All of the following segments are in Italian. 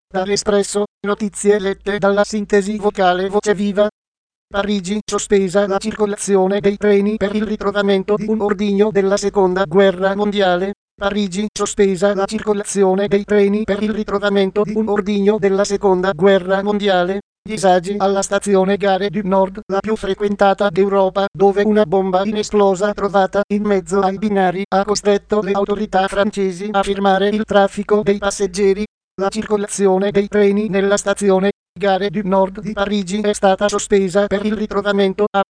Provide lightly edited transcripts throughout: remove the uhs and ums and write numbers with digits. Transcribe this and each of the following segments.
Dall'Espresso, notizie lette dalla sintesi vocale Voce Viva. Parigi, sospesa la circolazione dei treni per il ritrovamento di un ordigno della Seconda Guerra Mondiale. Parigi, sospesa la circolazione dei treni per il ritrovamento di un ordigno della Seconda Guerra Mondiale. Disagi alla stazione Gare du Nord, la più frequentata d'Europa, dove una bomba inesplosa trovata in mezzo ai binari ha costretto le autorità francesi a fermare il traffico dei passeggeri. La circolazione dei treni nella stazione Gare du Nord di Parigi è stata sospesa per il ritrovamento a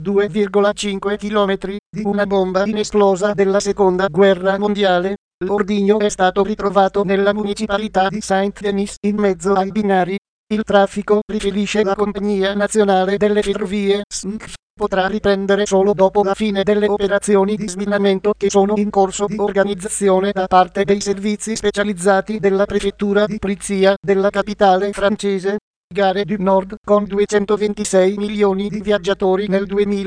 2,5 km di una bomba inesplosa della Seconda Guerra Mondiale. L'ordigno è stato ritrovato nella municipalità di Saint-Denis in mezzo ai binari. Il traffico, riferisce la Compagnia Nazionale delle Ferrovie, SNCF, potrà riprendere solo dopo la fine delle operazioni di sminamento che sono in corso di organizzazione da parte dei servizi specializzati della prefettura di polizia della capitale francese. Gare du Nord, con 226 milioni di viaggiatori nel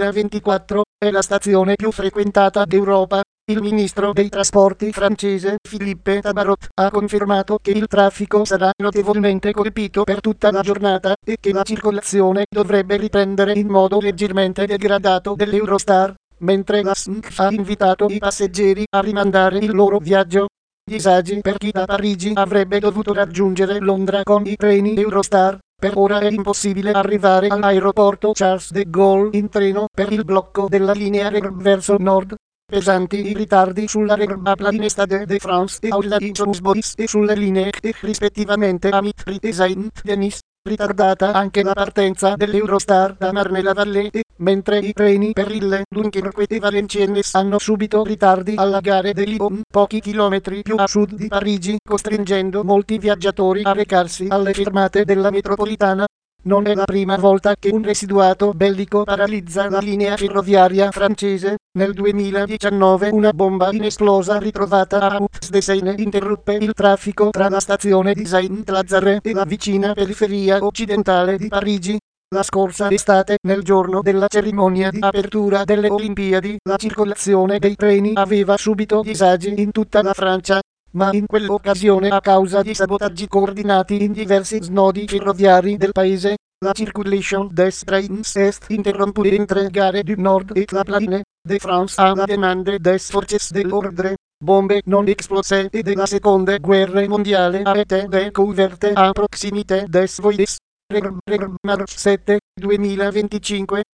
2024, è la stazione più frequentata d'Europa. Il ministro dei trasporti francese, Philippe Tabarot, ha confermato che il traffico sarà notevolmente colpito per tutta la giornata e che la circolazione dovrebbe riprendere in modo leggermente degradato dell'Eurostar, mentre la SNCF ha invitato i passeggeri a rimandare il loro viaggio. Disagi per chi da Parigi avrebbe dovuto raggiungere Londra con i treni Eurostar. Per ora è impossibile arrivare all'aeroporto Charles de Gaulle in treno per il blocco della linea RER verso nord. Pesanti i ritardi sulla RER a Plaine Stade de France e Aula di Sonsbois e sulle linee e rispettivamente a Mitry e Saint-Denis. Ritardata anche la partenza dell'Eurostar da Marne-la-Vallée, mentre i treni per Lille, Dunkerque e Valenciennes hanno subito ritardi alla gare di Lyon, pochi chilometri più a sud di Parigi, costringendo molti viaggiatori a recarsi alle fermate della metropolitana. Non è la prima volta che un residuato bellico paralizza la linea ferroviaria francese. Nel 2019 una bomba inesplosa ritrovata a Hauts-de-Seine interruppe il traffico tra la stazione di Saint-Lazare e la vicina periferia occidentale di Parigi. La scorsa estate, nel giorno della cerimonia di apertura delle Olimpiadi, la circolazione dei treni aveva subito disagi in tutta la Francia. Ma in quell'occasione, a causa di sabotaggi coordinati in diversi snodi ferroviari del paese, la circulation des trains est interrompue entre Gare du Nord et la Plaine de France à la demande des forces de l'ordre. Bombe non explose e della Seconda Guerra Mondiale a été découverte à proximité des voies. March 7, 2025.